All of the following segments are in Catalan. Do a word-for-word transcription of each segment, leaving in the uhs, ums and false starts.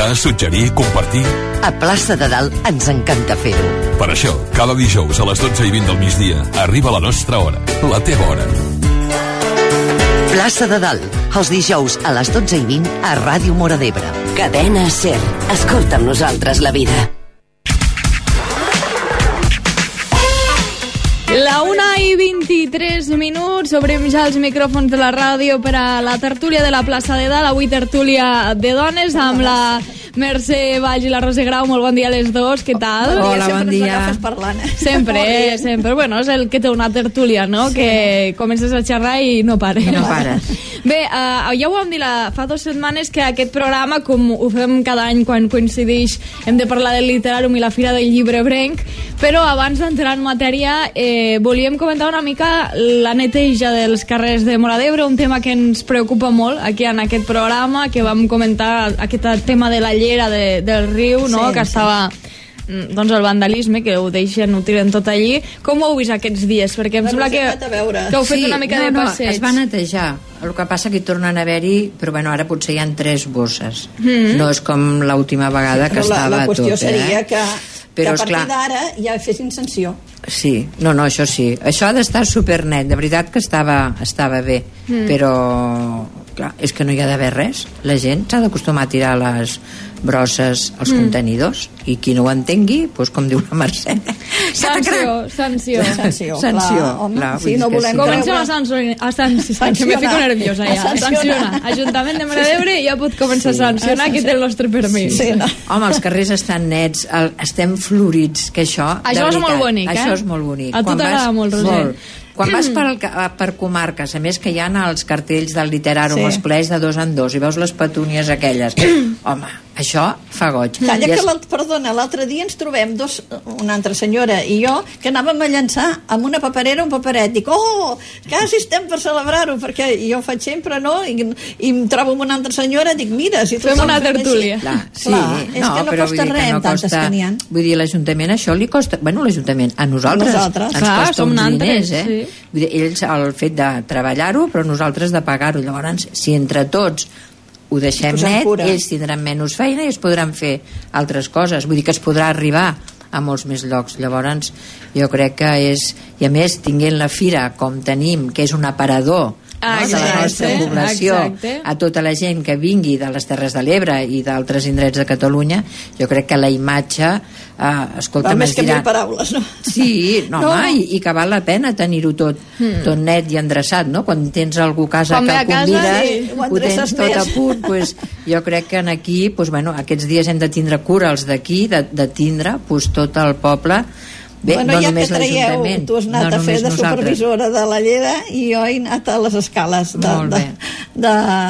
comentar, suggerir, compartir... A Plaça de Dalt ens encanta fer-ho. Per això, cada dijous a les dotze i vint del migdia arriba la nostra hora, la teva hora. Plaça de Dalt, els dijous a les dotze i vint a Ràdio Móra d'Ebre. Cadena SER. Escolta amb nosaltres la vida. La una i vint-i-tres minuts, obrim ja els micròfons de la ràdio per a la tertúlia de la plaça de Dalt, avui tertúlia de dones amb la Mercè Valls i la Roser Grau. Molt bon dia a les dos, què tal? Hola, bon dia. Sempre, eh? Sempre, bueno, és el que té una tertúlia, no? Sí. Que comences a xerrar i no pares. No pares. Bé, uh, ja ho vam dir la, fa dues setmanes que aquest programa, com ho fem cada any quan coincideix, hem de parlar del Literàrum i la Fira del Llibre Brenc, però abans d'entrar en matèria eh, volíem comentar una mica la neteja dels carrers de Móra d'Ebre, un tema que ens preocupa molt aquí en aquest programa, que vam comentar aquest tema de la llera de, del riu, no? Sí, que estava... Sí. Doncs el vandalisme, que ho deixen, ho tiren tot allí. Com ho heu vist aquests dies? Perquè em sembla que, que heu fet sí, una mica no, de no, passeig. Es va netejar. El que passa que hi tornen a haver-hi, però bueno, ara potser hi ha tres bosses. Mm-hmm. No és com l'última vegada sí, que estava tot. La qüestió tot, seria eh? que, però, que a partir esclar, d'ara ja fessin sanció. Sí, no, no, això sí. Això ha d'estar supernet. De veritat que estava, estava bé, mm. però clar, és que no hi ha d'haver res. La gent s'ha d'acostumar a tirar les brosses als mm. contenidors, i qui no ho entengui, doncs com diu la Mercè, sanció, sanció sanció, sanció clar, home, clar, sí, no volem comencem a sancionar, a sancionar, que me fico nerviosa ja, a sancionar. Ajuntament de Móra d'Ebre ja pot començar sí. a sancionar, qui té el nostre permís. Sí, no. Home, els carrers estan nets, el, estem florits, que això, això és veritat, molt bonic, eh? Això és molt bonic. A tu t'agrada molt, Roser. Molt. Quan vas per, el, per comarques, a més que hi ha els cartells del Literàrum, sí. els plens de dos en dos, i veus les petúnies aquelles, home, això fa goig. Calla, que l'altre, perdona, l'altre dia ens trobem dos, una altra senyora i jo, que anàvem a llançar amb una paperera un paperet. Dic, oh, quasi estem per celebrar-ho, perquè jo ho faig sempre, no? I, i em trobo amb una altra senyora, dic, mira, si tu fem una tertúlia. Clar, sí, clar, és no, que no però costa res, no tantes costa, que n'hi ha. Vull dir, l'Ajuntament això li costa, bueno, l'Ajuntament, a nosaltres, nosaltres. ens clar, costa uns diners, eh? Sí. Vull dir, ells el fet de treballar-ho, però nosaltres de pagar-ho. Llavors, si entre tots ho deixem net, cura. Ells tindran menys feina i es podran fer altres coses. Vull dir que es podrà arribar a molts més llocs. Llavors, jo crec que és... I a més, tinguent la fira com tenim, que és un aparador Ah, no, de la nostra població, exacte. A tota la gent que vingui de les Terres de l'Ebre i d'altres indrets de Catalunya, jo crec que la imatge eh, escolta, més que mil paraules, no? Sí, no, no. Home, i, i que val la pena tenir-ho tot, mm. tot net i endreçat, no? Quan tens algú a casa quan que el convides, casa, sí, ho, ho tens tot a punt, pues, jo crec que en aquí, pues, bueno, aquests dies hem de tindre cura els d'aquí, de, de tindre pues, tot el poble. Bé, bueno, no ja només que traieu, tu has anat no a fer de nosaltres. Supervisora de la llera i jo he anat a les escales de, de, de,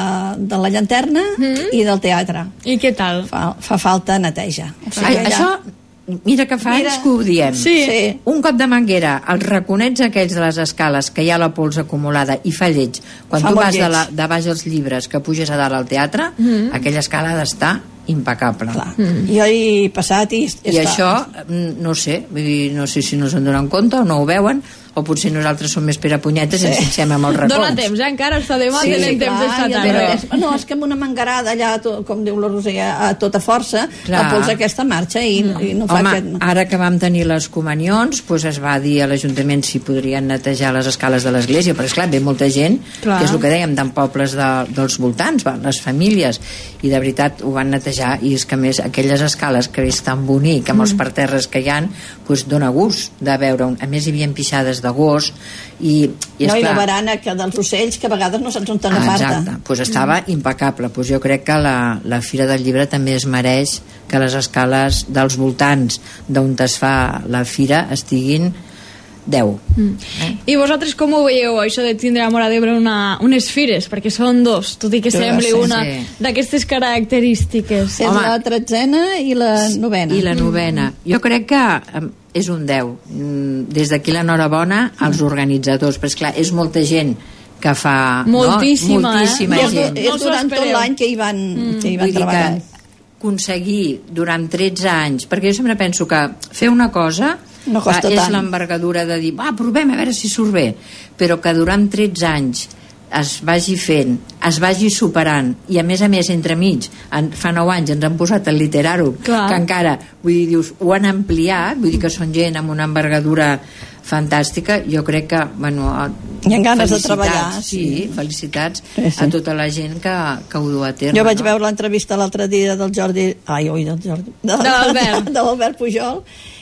de la llanterna mm. i del teatre. I què tal? Fa, fa falta neteja. O sigui, Ai, això, mira que fa anys que ho diem. Sí. Sí. Un cop de manguera, els raconets aquells de les escales que hi ha la pols acumulada i fa lleig, quan fa tu vas de, la, de baix als llibres que puges a dalt al teatre, mm. aquella escala ha d'estar impecable. Mm. Jo he passat i... I això, no sé, vull dir, no sé si no se'n donen compte o no ho veuen, o potser nosaltres som més perapunyetes sí. i ens fixem amb els racons. Dóna temps, eh? Encara està demà, sí, tenen temps d'estar ja tarda. Però... No, és que amb una mangarada allà, to, com diu la Roser, a tota força, clar. La pols aquesta marxa i, mm. i no fa Home, aquest... ara que vam tenir les comunions, doncs es va dir a l'Ajuntament si podrien netejar les escales de l'església, però esclar, ve molta gent, clar. Que és el que dèiem, d'en pobles de, dels voltants, va, les famílies, i de veritat ho van netejar, i és que a més aquelles escales que és tan bonic, amb mm. els parterres que hi ha, doncs dona gust de veure. A més hi havia pixades de gos, i, i, no, esclar, i la barana que dels ocells que a vegades no saps on te n'aparta. Exacte, doncs estava mm. impecable. Doncs jo crec que la, la Fira del Llibre també es mereix que les escales dels voltants d'on es fa la fira estiguin deu. Mm. Eh? I vosaltres com ho veieu, això de tindre a Móra d'Ebre una, unes fires? Perquè són dos, tot i que sembli sí, una sí. d'aquestes característiques. És Home, la tretzena i la novena. I la novena. Mm. Jo crec que és un deu. Des d'aquí l'enhorabona als organitzadors, però esclar, és molta gent que fa... Moltíssima, no? Moltíssima eh? gent. És, és durant tot l'any que hi van, mm. que hi van treballant. Aconseguir durant tretze anys, perquè jo sempre penso que fer una cosa no costa és tant. L'envergadura de dir, va, provem a veure si surt bé, però que durant tretze anys es vagi fent, es vagi superant, i a més a més entremig, en, fa nou anys ens han posat el Literàrum, que encara, vull dir, dius, ho han ampliat, vull dir que són gent amb una envergadura fantàstica. Jo crec que, bueno, hi ha ganes de treballar, sí, sí, felicitats sí, sí. a tota la gent que, que ho du a terme. Jo vaig no? veure l'entrevista l'altre dia del Jordi, ai, oi, del Jordi, de, de l'Albert de l'Albert Pujol,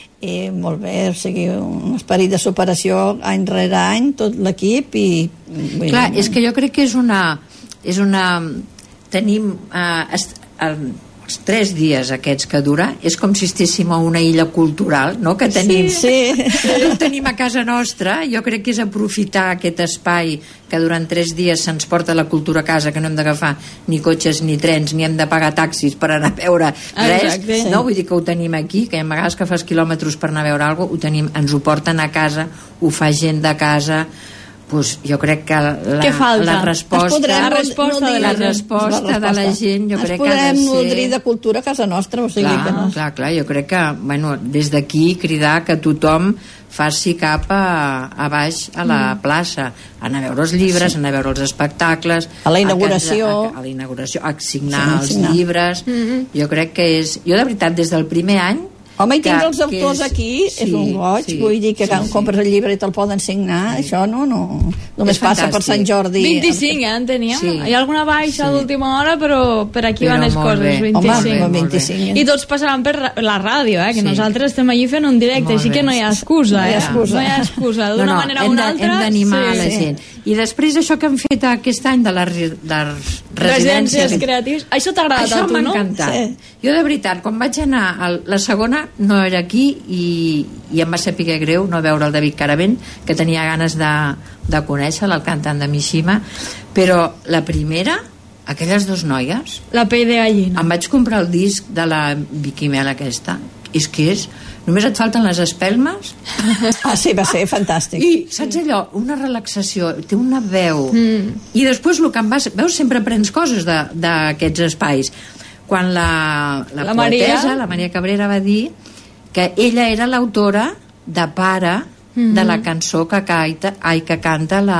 i molt bé, o sigui, un esperit de superació any rere any, tot l'equip, i... Clar, és que jo crec que és una... És una tenim... Eh, est, eh, els tres dies aquests que dura, és com si estéssim a una illa cultural, no?, que tenim. Sí, sí. Ho tenim a casa nostra. Jo crec que és aprofitar aquest espai que durant tres dies se'ns porta la cultura a casa, que no hem d'agafar ni cotxes ni trens, ni hem de pagar taxis per anar a veure res. Exacte. No, vull dir que ho tenim aquí, que a vegades que fas quilòmetres per anar a veure alguna cosa, ho tenim, ens ho porten a casa, ho fa gent de casa. Pues jo crec que la, la resposta, la resposta, no, de, la la resposta, resposta de la gent jo crec que ha de ser... Ens podem nodrir de cultura a casa nostra, o sigui clar, que no... Clar, clar, jo crec que, bueno, des d'aquí cridar que tothom faci cap a, a baix a la mm. plaça, anar a veure els llibres, sí. anar a veure els espectacles, a la inauguració, a, a, a la inauguració, a signar sí, els signar. llibres. Mm-hmm. Jo crec que és... Jo, de veritat, des del primer any home, i tindre els autors és, aquí sí, és un goig, sí, vull dir que quan sí, compres el llibre i te'l poden signar, sí. això no, no només passa per Sant Jordi. vint-i-cinc, eh, en teníem. Sí. Hi ha alguna baixa sí. d'última hora, però per aquí però van les coses, bé. vint-i-cinc. Home, vint-i-cinc. I tots passaran per la ràdio, eh, que sí. nosaltres estem allí fent un directe, molt així bé. que no hi ha excusa, eh? No hi ha excusa. No hi ha excusa, d'una no, no, manera o una altra. Hem d'animar sí, la sí. gent. I després això que hem fet aquest any de les, de les residències creatives, això t'ha agradat a tu, no? Això m'ha encantat. Sí. Jo, de veritat, quan vaig anar a la segona no era aquí i, i em va saber greu no veure el David Caravent, que tenia ganes de, de conèixer, el cantant de Mishima, però la primera, aquelles dues noies, la pell de gallina, em vaig comprar el disc de la Vicky Mel aquesta, és que és només et falten les espelmes. Ah, sí, va ser fantàstic. I, saps allò? Una relaxació, té una veu. Mm. I després el que em vas... Veus, sempre prens coses d'aquests espais. Quan la, la, la poetesa, Maria. la Maria Cabrera, va dir que ella era l'autora de Pare mm-hmm. de la cançó que, caita, ai, que canta la,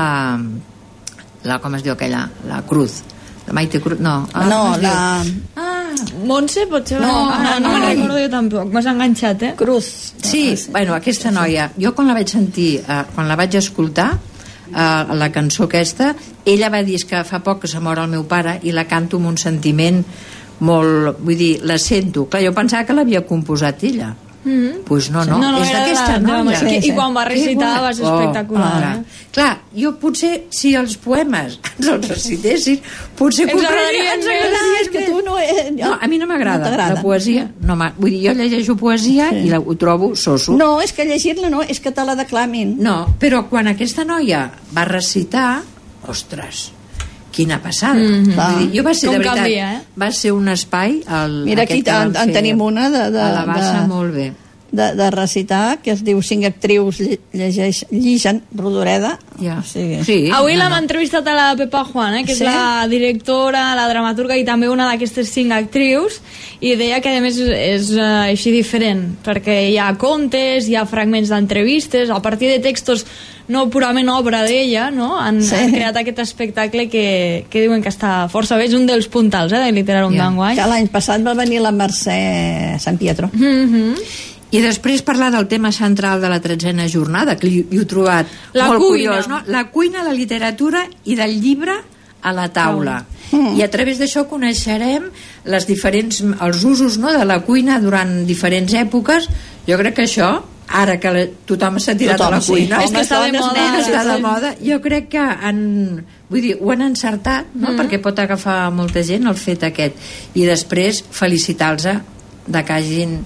la... com es diu aquella? La Cruz. La Maite Cruz, no. Ah, no, la... Ah, Montse, potser... No, ah, no, no me'n recordo jo tampoc. M'has enganxat, eh? Cruz. Sí, bueno, aquesta noia, jo quan la vaig sentir, eh, quan la vaig escoltar, eh, la cançó aquesta, ella va dir que fa poc que se mor el meu pare i la canto amb un sentiment molt... Vull dir, la sento. Clar, jo pensava que l'havia composat ella. Mm-hmm. Pues no, no, no, no és d'aquesta noia. Sí, sí. I quan va recitar va ser oh, espectacular. Oh, eh? Clar, jo potser, si els poemes ens els recitessin, potser ens agradarien més. És que tu no... Eh, no, a mi no m'agrada no la poesia. No, vull dir, jo llegeixo poesia sí. i la, ho trobo soso. No, és que llegir-la no, és que te la declamin. No, però quan aquesta noia va recitar, ostres, quina passada. Mm-hmm. Vull dir, jo va ser, com de veritat, canvia, eh? va ser un espai... El, mira, aquí en, en tenim una de... de a la baixa, de, molt bé. De, de recitar, que es diu Cinc actrius llegeix, lligen Rodoreda. Ja. O sigui. Sí, avui no, l'hem no. entrevistat a la Pepa Juan, eh, que és sí? la directora, la dramaturga i també una d'aquestes cinc actrius, i deia que a més és uh, així diferent, perquè hi ha contes, hi ha fragments d'entrevistes, a partir de textos no purament obra d'ella, no? Han, sí. han creat aquest espectacle que, que diuen que està força bé, és un dels puntals, eh, de Literàrum yeah. d'enguany. Que l'any passat va venir la Mercè Sant Pietro. Mm-hmm. I després parlar del tema central de la tretzena jornada, que hi, hi he trobat la molt cuina. curiós, no? La cuina, la literatura i del llibre a la taula. Mm. I a través d'això coneixerem les diferents, els usos, no?, de la cuina durant diferents èpoques. Jo crec que això, ara que la, tothom s'ha tirat tothom, a la cuina, sí. és que està de moda, està de moda, jo crec que han, vull dir, ho han encertat, no? Mm. perquè pot agafar molta gent el fet aquest. I després felicitar-los de que hagin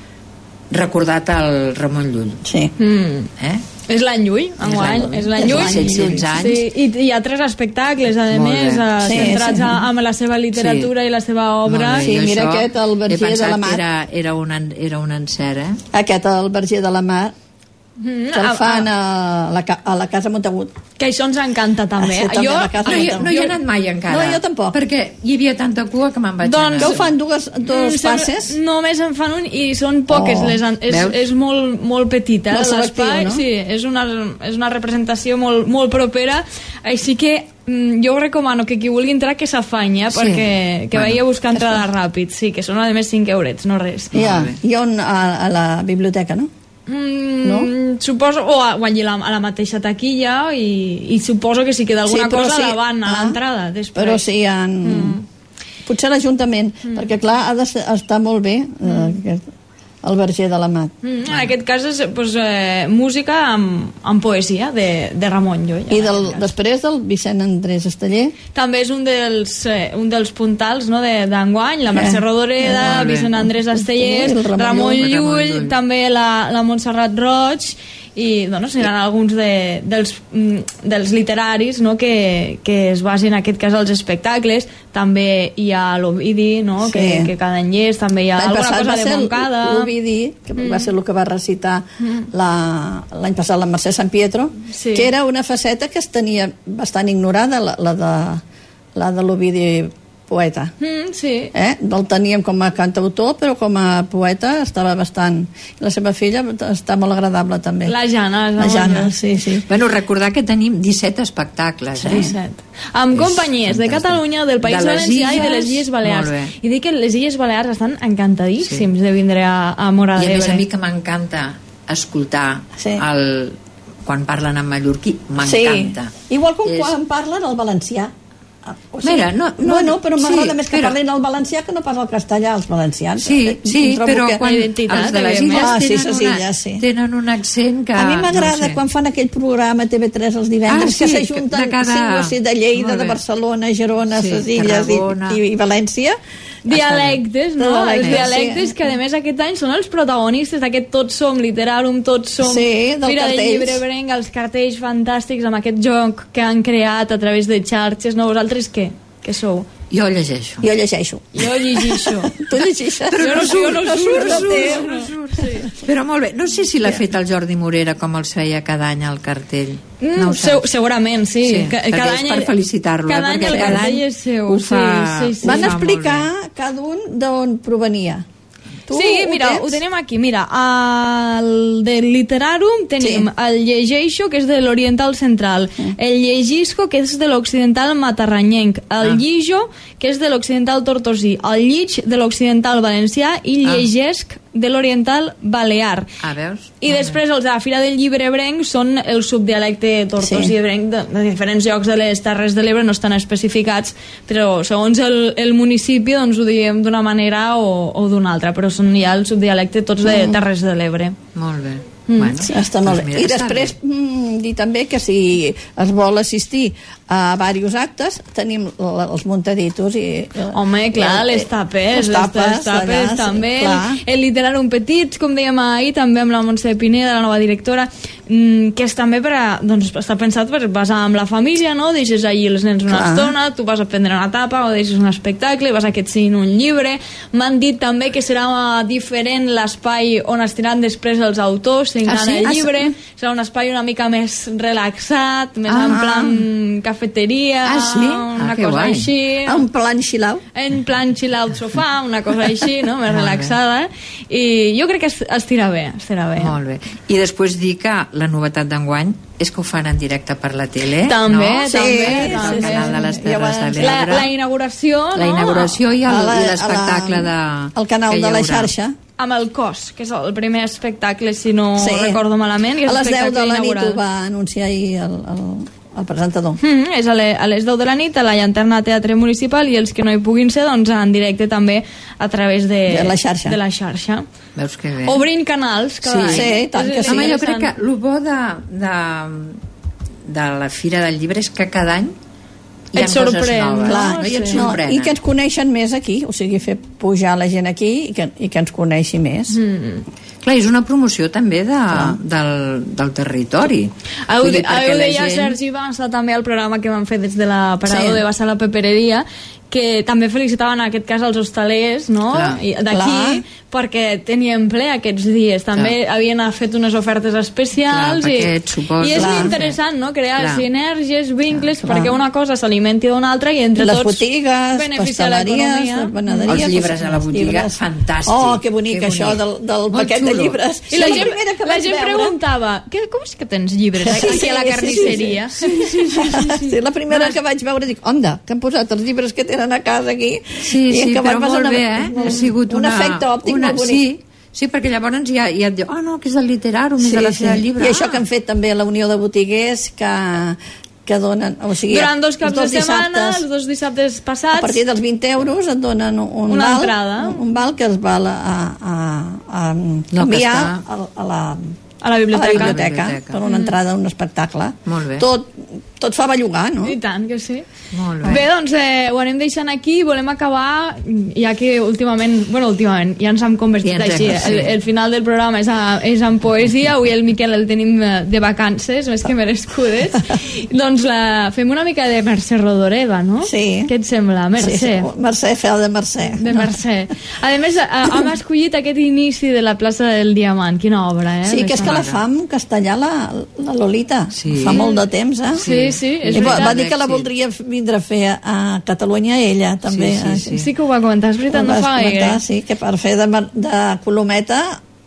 recordat el Ramon Llull. Sí. Mm. Eh? És l'any Llull, enguany, és l'any Llull. set-cents anys. Sí, i hi ha tres espectacles, a més, uh, sí, centrats sí. amb la seva literatura sí. i la seva obra. Sí, mira aquest, el Verger de la Mar. Era, era, un, era un encert, eh? Aquest, el Verger de la Mar, mm, que el fan a la, a la Casa Montagut. Que això ens encanta també. Ah, sí, també jo, la Casa no, jo, no hi he anat mai encara. No, jo tampoc. Perquè hi havia tanta cua que me'n vaig doncs, anar. Que ho fan dues, dos mm, passes? Només en fan un i són poques. Oh, les, és, és molt, molt petita. Molt selectiu, no? Sí, és una, és una representació molt, molt propera. Així que jo us recomano que qui vulgui entrar que s'afanya, sí. perquè que bueno, vagi a buscar entrada ràpid, sí, que són a més cinc eurets, no res. Ja, hi ha un a, a la biblioteca, no? Mm, no? Suposo, o, a, o allà a la mateixa taquilla, i, i suposo que si queda alguna sí, cosa sí, la van a ah, l'entrada després. Però sí, han... Mm. Potser l'Ajuntament, mm. perquè clar, ha d'estar molt bé mm. eh, el Verger de l'Amat. Mm, en aquest cas és pues, eh, música amb, amb poesia de, de Ramon Llull. I del, després del Vicent Andrés Esteller. També és un dels, eh, un dels puntals, no, d'enguany, la Mercè Rodoreda, eh, Vicent Andrés Esteller, Ramon, Ramon Llull, Llull, Llull, també la, la Montserrat Roig, i bueno, seran alguns de, dels, dels literaris, no, que, que es basin en aquest cas als espectacles. També hi ha l'Ovidi, no, sí. que, que cada any és, també hi ha alguna cosa de Montcada. L'Ovidi, que mm. va ser el que va recitar mm. l'any passat la Mercè Sant Pietro, sí. que era una faceta que es tenia bastant ignorada, la, la de, la de l'Ovidi poeta. Mm, sí. Eh? El teníem com a cantautor, però com a poeta estava bastant... La seva filla està molt agradable, també. La Jana. La Jana, sí, sí. Bueno, recordar que tenim disset espectacles, eh? disset. Amb companyies de Catalunya, del País Valencià i de les Illes Balears. I dic que les Illes Balears estan encantadíssims sí. de vindre a, a Móra d'Ebre. I a més a mi que m'encanta escoltar sí. el... quan parlen en mallorquí, m'encanta. Sí. Igual com és... quan parlen el valencià. O sigui, Mira, no, no, bueno, però m'agrada sí, més que però... parlin el valencià que no pas el castellà, els valencians. Sí, sí, però que... quan els de les illes ah, tenen, sí, una, ja, sí. tenen un accent que... A mi m'agrada no sé. Quan fan aquell programa T V tres els divendres, ah, sí, que s'ajunten cada... cinc o sis de Lleida, de Barcelona, Girona, sí, les Illes i, i, i València. Dialectes, no? Dialectes, els dialectes sí. que a més aquest any són els protagonistes d'aquest Tots som Literàrum, Tots som sí, Fira del Llibre Brenc, els cartells fantàstics amb aquest joc que han creat a través de xarxes, no? Vosaltres què? Què sou? Jo llegeixo. Jo llegeixo. Jo llegeixo. Tu llegeixes. Però no, no surt, no, no surt, no surt. No surt, sí. Però molt bé. No sé si l'ha fet el Jordi Morera com els feia cada any al cartell. Mm, no ho saps? Segurament, sí. sí cada perquè any, és per felicitar-lo. Cada any el cartell és seu. Ho fa, sí, sí, sí. Van explicar cada un d'on provenia. Tu sí, mira, ho, ho tenim aquí. Mira, el del Literàrum tenim sí. el Llegeixo, que és de l'Oriental Central, mm. el Llegisco, que és de l'Occidental Matarranyenc, el ah. Llijo, que és de l'Occidental Tortosí, el Llig, de l'Occidental Valencià, i ah. Llegesc, de l'Oriental Balear. Ah, veus? I ah, després els de la Fira del Llibre Brenc són el subdialecte tortosí sí. brenc de, de diferents llocs de les Terres de l'Ebre, no estan especificats, però segons el, el municipi doncs ho diem d'una manera o, o d'una altra, però són ja el subdialecte tots de Terres de l'Ebre. Molt bé. Mm. Bueno, sí, està molt doncs mira, bé. I després mm, dir també que si es vol assistir a diversos actes tenim els muntaditos i, home, clar, i, les tapes les tapes, les tapes allà, també sí, el Literàrum Petits, com dèiem ahir també amb la Montse Pineda, la nova directora, mm, que és també per a, doncs, està pensat per basar amb la família, no? Deixes allí els nens una clar. estona, tu vas a prendre una tapa o deixes un espectacle, vas a que et siguin un llibre. M'han dit també que serà diferent l'espai on estiran després els autors signant ah, sí? el llibre, ah, sí? serà un espai una mica més relaxat, més ah, en plan cafeteria, ah, sí? una ah, cosa guai. així. En plan chill-out. En plan chill-out sofà, una cosa així, no? més relaxada. I jo crec que estirà bé, estirà bé. Molt bé. I després dir que la novetat d'enguany és que ho fan en directe per la tele, també, no? Sí, també, sí, també. El canal de les Terres de l'Ebre. La, la inauguració, no? La inauguració i l'espectacle de... El canal de la xarxa. Amb el Cos, que és el primer espectacle, si no sí. recordo malament. A les deu de la nit ho va anunciar ahir el, el, el presentador. Mm, és a, le, a les deu de la nit a la Llanterna Teatre Municipal, i els que no hi puguin ser doncs en directe també a través de, de la xarxa. De la xarxa. Veus que bé. Obrint canals cada sí, any. Sí, tant que sí. Home, jo crec que el bo de, de, de la Fira del Llibre és que cada any hi ha coses noves. Clar, no? I, sí. no, I que ens coneixen més aquí, o sigui, fer pujar la gent aquí i que, i que ens coneixi més. Mm. Clar, és una promoció també de, del, del territori. Heu de, deia gent... Sergi va estar també al programa que vam fer des de la parador sí. de Bassa la Pepereria, que també felicitaven en aquest cas els hostalers, no? D'aquí, perquè tenien ple aquests dies. També clar. havien fet unes ofertes especials clar, i, i és clar. interessant, no? Crear clar. sinergies, vincles, clar. perquè una cosa s'alimenti d'una altra i entre les tots botigues, beneficia l'economia. Els llibres a la botiga, fantàstic. Oh, que bonic, que això del, del paquet xulo. de llibres. I la gent, la, la gent preguntava, com és que tens llibres sí, aquí sí, a la carnisseria? Sí, sí, sí. sí, sí, sí, sí. La primera que vaig veure dic, onda, que han posat els llibres que tenen a casa aquí. Sí, sí, però molt bé, eh? Ha sigut un efecte òptic molt bonic. Sí, sí, perquè llavors ja, ja et diu, oh no, que és del Literàrum, sí, és de la Fira sí. del Llibre. I això que han fet també a la Unió de Botiguers, que, que donen... O sigui, durant dos caps dos de setmana, els dos dissabtes passats... A partir dels vint euros et donen un una val, entrada. Un val que es val a, a, a, a no, canviar a, a la... A la biblioteca. A la biblioteca, biblioteca. per una entrada a un espectacle. Molt bé. Tot, tot fa bellugar, no? I tant que sí. Molt bé. Bé, doncs eh, ho anem deixant aquí. Volem acabar, ja que últimament, bueno, últimament, ja ens hem convertit ja ens així. Sí. El, el final del programa és, a, és en poesia. Avui el Miquel el tenim de vacances, més que merescudes. Doncs la, fem una mica de Mercè Rodoreda, no? Sí. Què et sembla, Mercè? Sí, sí. Mercè, feu de Mercè. De no. Mercè. A més, hem escollit aquest inici de la plaça del Diamant. Quina obra, eh? Sí, que és que la fa en castellà la, la Lolita. Sí. Fa molt de temps, eh? Sí, sí, és I va, veritat. va dir que la voldria vindre a fer a Catalunya ella, també. Sí, sí, sí. Sí que ho va comentar, és veritat, no fa gaire. Sí, que per fer de, de Colometa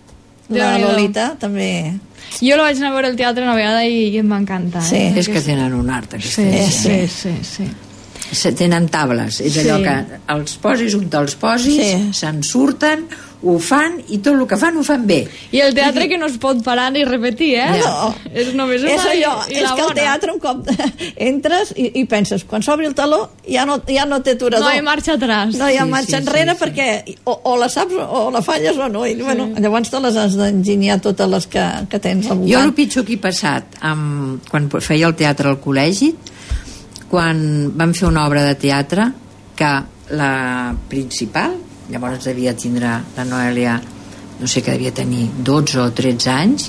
la Lolita també... Jo la vaig anar a veure al teatre una vegada i, i em va encantar. Sí. Eh? És que tenen un art, aquesta sí, gent. Sí, sí, sí. Se tenen tables, és allò Sí. que els posis, un te'ls posis, Sí. se'n surten, ho fan i tot el que fan ho fan bé. I el teatre que no es pot parar ni repetir, eh? No. És només una És allò, i, i és la que al bona. teatre un cop entres i, i penses, quan s'obri el taló ja no, ja no té aturador. No hi ha marxa atràs. No hi ha Sí, marxa sí, enrere sí, sí. perquè o, o la saps o la falles o no. I, bueno, llavors te les has d'enginyar totes les que, que tens al voltant. Jo el pitjor que he passat amb, quan feia el teatre al col·legi, quan vam fer una obra de teatre que la principal, llavors devia tindre la Noèlia, no sé, que devia tenir dotze o tretze anys,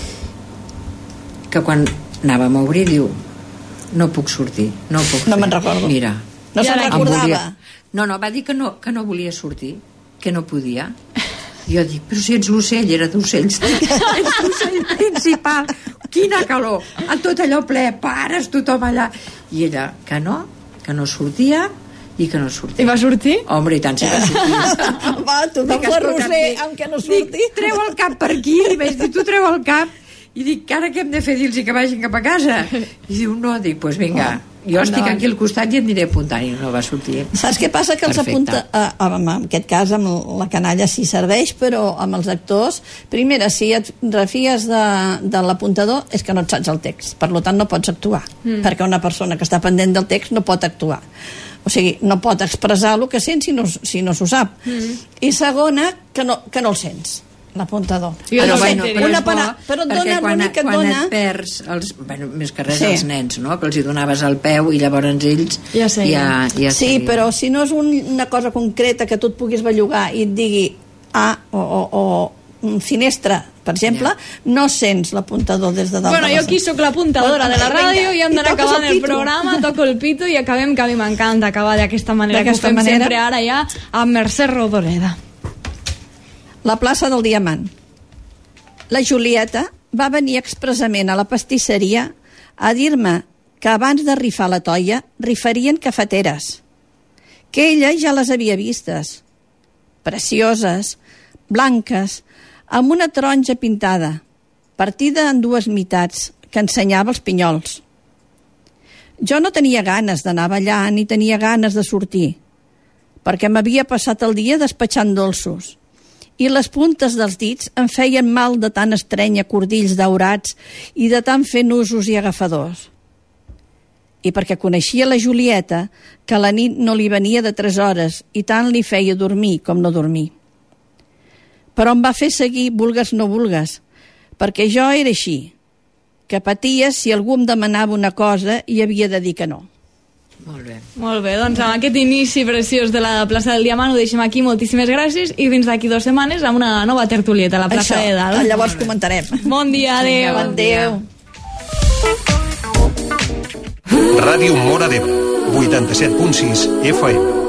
que quan anàvem a obrir diu, no puc sortir, no puc No fer. me'n recordo. Mira, No se'n ara- em recordava. volia- no, no, va dir que no, que no volia sortir, que no podia. Jo dic, però si ets l'ocell, era d'ocells. Ets l'ocell principal. Quina calor. A tot allò ple, pares, tothom allà. I ella, que no, que no sortia i que no sortia. I va sortir? Hombre, i tant si va sortir. Va, tothom Dic, fa escolta, roser, dic, aunque no surti. Dic, treu el cap per aquí. I vaig dir, tu treu el cap. I dic, ara què hem de fer? Dir-los que vagin cap a casa? I diu, no. Dic, doncs pues vinga, jo estic aquí al costat i et aniré apuntant. I no va sortir. Saps què passa? Que els Perfecte. apunta... Eh, en aquest cas, amb la canalla sí serveix, però amb els actors, primera, si et refies de, de l'apuntador, és que no et saps el text. Per tant, no pots actuar. Mm. Perquè una persona que està pendent del text no pot actuar. O sigui, no pot expressar el que sent si no, si no s'ho sap. Mm. I segona, que no, que no el sents, l'apuntador. Jo Però, no sé, bueno, però una és bo, para- però et perquè dona quan, l'únic que et quan dona- et perds els, bueno, més que res Sí. els nens, no? Que els hi donaves el peu i llavors ells Ja seguien. ja, ja Sí, seguien. però si no és un, una cosa concreta que tu et puguis bellugar i et digui A o, o, o un finestra, per exemple, yeah. no sents l'apuntador des de dalt. Bueno, de la jo aquí sala. sóc l'apuntadora de la Vinga, ràdio i hem i d'anar toques acabant el el pito. programa, toco el pito i acabem, que a mi m'encanta acabar d'aquesta manera, que ho D'aquesta fem manera. sempre ara ja, amb Mercè Rodoreda. La plaça del Diamant. La Julieta va venir expressament a la pastisseria a dir-me que abans de rifar la toia rifarien cafeteres, que ella ja les havia vistes, precioses, blanques, amb una taronja pintada, partida en dues meitats, que ensenyava els pinyols. Jo no tenia ganes d'anar a ballar ni tenia ganes de sortir, perquè m'havia passat el dia despatxant dolços, i les puntes dels dits em feien mal de tant estrènyer cordills daurats i de tant fer nusos i agafadors. I perquè coneixia la Julieta, que la nit no li venia de tres hores i tant li feia dormir com no dormir. Però em va fer seguir vulgues no vulgues, perquè jo era així, que patia si algú em demanava una cosa i havia de dir que no. Molt bé. Molt bé, doncs amb aquest inici preciós de la plaça del Diamant ho deixem aquí, moltíssimes gràcies i fins d'aquí dues setmanes amb una nova tertulieta a la plaça Això, de Dalt. llavors comentarem. Bon dia, adéu. Bon dia. Ràdio Móra d'Ebre, vuitanta-set punt sis F M.